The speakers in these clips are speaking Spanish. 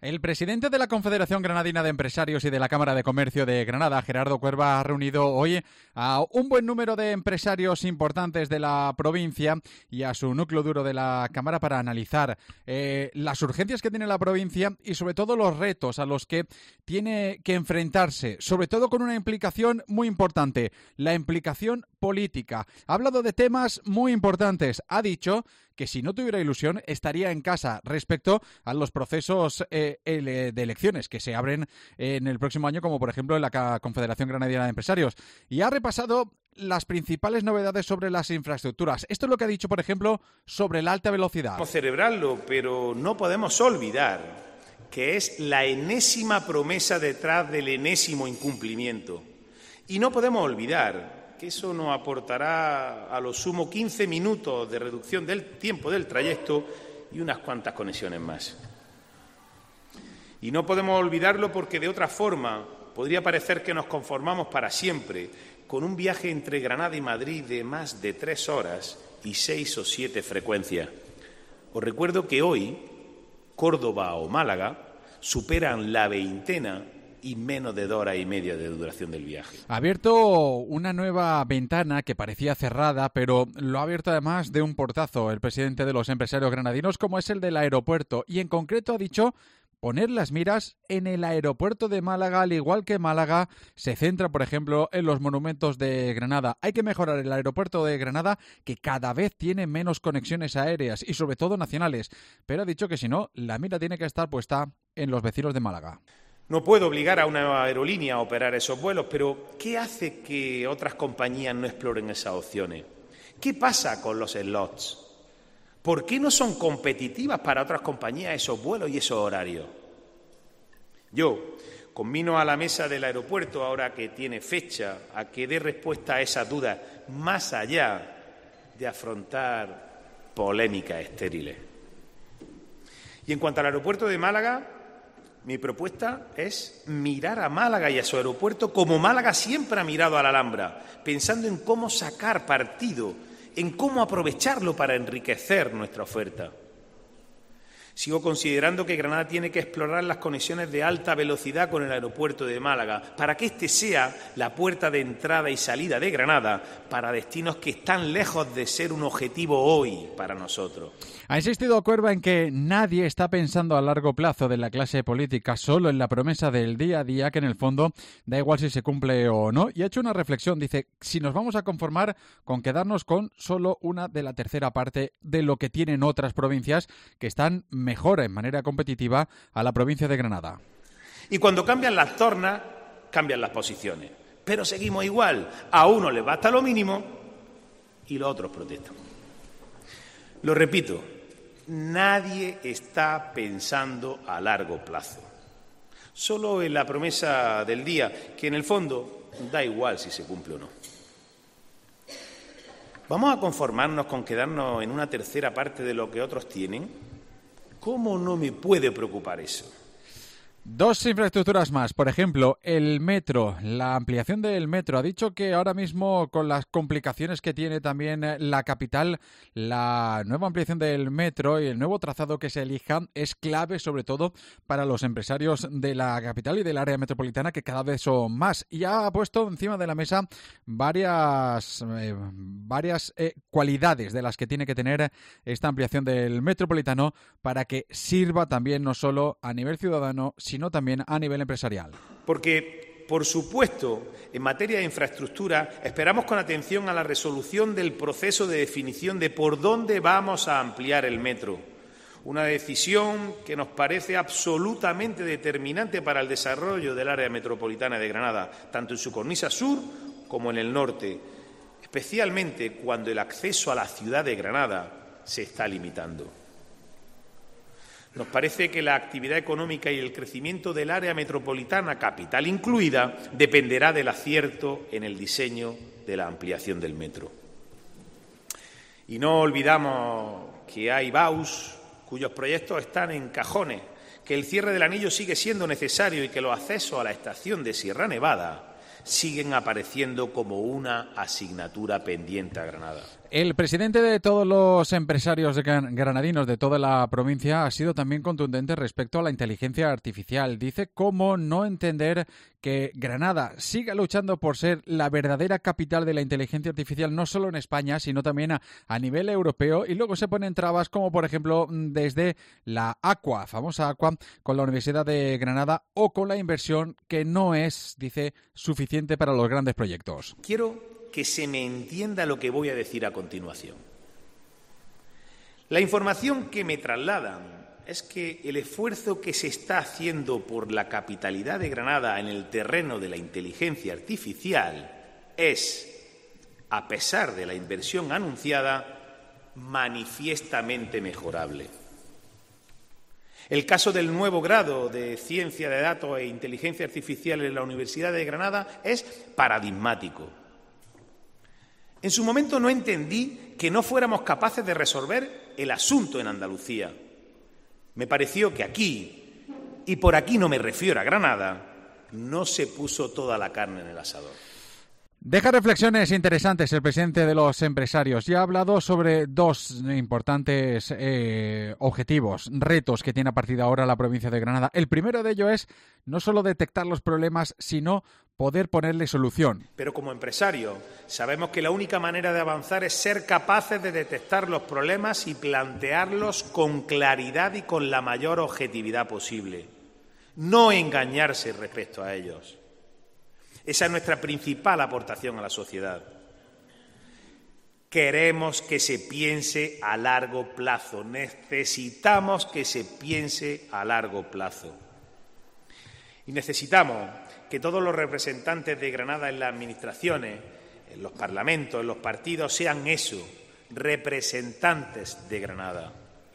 El presidente de la Confederación Granadina de Empresarios y de la Cámara de Comercio de Granada, Gerardo Cuerva, ha reunido hoy a un buen número de empresarios importantes de la provincia y a su núcleo duro de la Cámara para analizar las urgencias que tiene la provincia y sobre todo los retos a los que tiene que enfrentarse, sobre todo con una implicación muy importante, la implicación política. Ha hablado de temas muy importantes. Ha dicho que si no tuviera ilusión estaría en casa respecto a los procesos de elecciones que se abren en el próximo año, como por ejemplo en la Confederación Granadina de Empresarios. Y ha repasado las principales novedades sobre las infraestructuras. Esto es lo que ha dicho, por ejemplo, sobre la alta velocidad. Podemos celebrarlo, pero no podemos olvidar que es la enésima promesa detrás del enésimo incumplimiento. Y no podemos olvidar que eso nos aportará a lo sumo 15 minutos de reducción del tiempo del trayecto y unas cuantas conexiones más. Y no podemos olvidarlo porque de otra forma podría parecer que nos conformamos para siempre con un viaje entre Granada y Madrid de más de 3 horas y 6 o 7 frecuencias. Os recuerdo que hoy Córdoba o Málaga superan la veintena y menos de 2 horas y media de duración del viaje. Ha abierto una nueva ventana que parecía cerrada, pero lo ha abierto además de un portazo el presidente de los empresarios granadinos, como es el del aeropuerto, y en concreto ha dicho poner las miras en el aeropuerto de Málaga, al igual que Málaga se centra, por ejemplo, en los monumentos de Granada. Hay que mejorar el aeropuerto de Granada, que cada vez tiene menos conexiones aéreas y sobre todo nacionales, pero ha dicho que si no, la mira tiene que estar puesta en los vecinos de Málaga. No puedo obligar a una aerolínea a operar esos vuelos, pero ¿qué hace que otras compañías no exploren esas opciones? ¿Qué pasa con los slots? ¿Por qué no son competitivas para otras compañías esos vuelos y esos horarios? Yo conmino a la mesa del aeropuerto, ahora que tiene fecha, a que dé respuesta a esas dudas, más allá de afrontar polémicas estériles. Y en cuanto al aeropuerto de Málaga, mi propuesta es mirar a Málaga y a su aeropuerto como Málaga siempre ha mirado a la Alhambra, pensando en cómo sacar partido, en cómo aprovecharlo para enriquecer nuestra oferta. Sigo considerando que Granada tiene que explorar las conexiones de alta velocidad con el aeropuerto de Málaga para que este sea la puerta de entrada y salida de Granada para destinos que están lejos de ser un objetivo hoy para nosotros. Ha insistido Cuerva en que nadie está pensando a largo plazo de la clase política, solo en la promesa del día a día, que en el fondo da igual si se cumple o no. Y ha hecho una reflexión, dice, si nos vamos a conformar con quedarnos con solo una de la tercera parte de lo que tienen otras provincias que están mejor en manera competitiva a la provincia de Granada. Y cuando cambian las tornas, cambian las posiciones. Pero seguimos igual. A uno les basta lo mínimo y los otros protestan. Lo repito, nadie está pensando a largo plazo. Solo en la promesa del día, que en el fondo da igual si se cumple o no. ¿Vamos a conformarnos con quedarnos en una tercera parte de lo que otros tienen? ¿Cómo no me puede preocupar eso? 2 infraestructuras más, por ejemplo, el metro, la ampliación del metro. Ha dicho que ahora mismo, con las complicaciones que tiene también la capital, la nueva ampliación del metro y el nuevo trazado que se elija es clave, sobre todo para los empresarios de la capital y del área metropolitana, que cada vez son más. Y ha puesto encima de la mesa varias cualidades de las que tiene que tener esta ampliación del metropolitano para que sirva también no solo a nivel ciudadano, sino también a nivel empresarial. Porque, por supuesto, en materia de infraestructura, esperamos con atención a la resolución del proceso de definición de por dónde vamos a ampliar el metro. Una decisión que nos parece absolutamente determinante para el desarrollo del área metropolitana de Granada, tanto en su cornisa sur como en el norte, especialmente cuando el acceso a la ciudad de Granada se está limitando. Nos parece que la actividad económica y el crecimiento del área metropolitana, capital incluida, dependerá del acierto en el diseño de la ampliación del metro. Y no olvidamos que hay BAUs cuyos proyectos están en cajones, que el cierre del anillo sigue siendo necesario y que los accesos a la estación de Sierra Nevada siguen apareciendo como una asignatura pendiente a Granada. El presidente de todos los empresarios granadinos de toda la provincia ha sido también contundente respecto a la inteligencia artificial. Dice cómo no entender que Granada siga luchando por ser la verdadera capital de la inteligencia artificial, no solo en España, sino también a nivel europeo. Y luego se ponen trabas como, por ejemplo, desde la ACUA, famosa ACUA, con la Universidad de Granada, o con la inversión que no es, dice, suficiente para los grandes proyectos. Quiero que se me entienda lo que voy a decir a continuación. La información que me trasladan es que el esfuerzo que se está haciendo por la capitalidad de Granada en el terreno de la inteligencia artificial es, a pesar de la inversión anunciada, manifiestamente mejorable. El caso del nuevo grado de Ciencia de Datos e Inteligencia Artificial en la Universidad de Granada es paradigmático. En su momento no entendí que no fuéramos capaces de resolver el asunto en Andalucía. Me pareció que aquí, y por aquí no me refiero a Granada, no se puso toda la carne en el asador. Deja reflexiones interesantes el presidente de los empresarios y ha hablado sobre dos importantes objetivos, retos que tiene a partir de ahora la provincia de Granada. El primero de ellos es no solo detectar los problemas, sino poder ponerle solución. Pero como empresario sabemos que la única manera de avanzar es ser capaces de detectar los problemas y plantearlos con claridad y con la mayor objetividad posible. No engañarse respecto a ellos. Esa es nuestra principal aportación a la sociedad. Queremos que se piense a largo plazo. Necesitamos que se piense a largo plazo. Y necesitamos que todos los representantes de Granada en las administraciones, en los parlamentos, en los partidos, sean eso, representantes de Granada.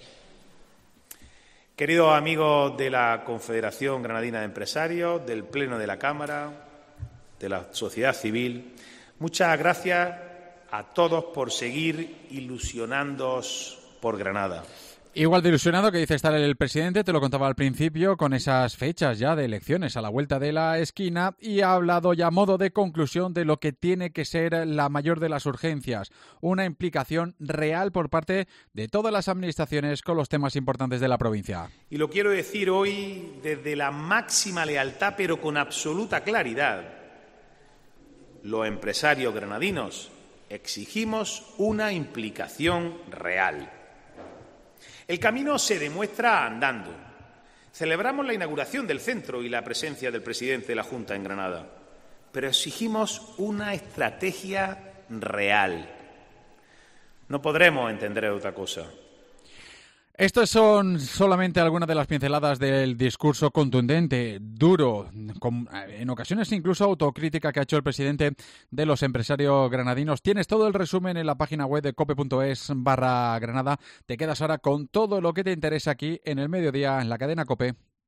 Queridos amigos de la Confederación Granadina de Empresarios, del Pleno de la Cámara, de la sociedad civil, muchas gracias a todos por seguir ilusionándoos por Granada. Igual de ilusionado que dice estar el presidente, te lo contaba al principio, con esas fechas ya de elecciones a la vuelta de la esquina, y ha hablado ya a modo de conclusión de lo que tiene que ser la mayor de las urgencias, una implicación real por parte de todas las administraciones con los temas importantes de la provincia. Y lo quiero decir hoy desde la máxima lealtad, pero con absoluta claridad. Los empresarios granadinos exigimos una implicación real. El camino se demuestra andando. Celebramos la inauguración del centro y la presencia del presidente de la Junta en Granada, pero exigimos una estrategia real. No podremos entender otra cosa. Estas son solamente algunas de las pinceladas del discurso contundente, duro, en ocasiones incluso autocrítica que ha hecho el presidente de los empresarios granadinos. Tienes todo el resumen en la página web de cope.es/Granada. Te quedas ahora con todo lo que te interesa aquí en el mediodía en la cadena COPE.